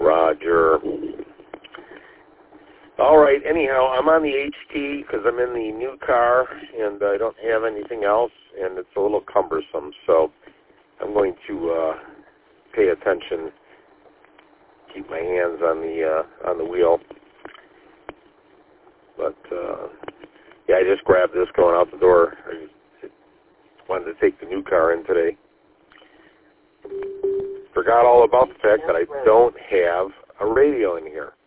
Roger. All right, anyhow, I'm on the HT because I'm in the new car and I don't have anything else, and it's a little cumbersome, so I'm going to pay attention, keep my hands on the wheel. But, yeah, I just grabbed this going out the door. I just wanted to take the new car in today. Forgot all about the fact that I don't have a radio in here.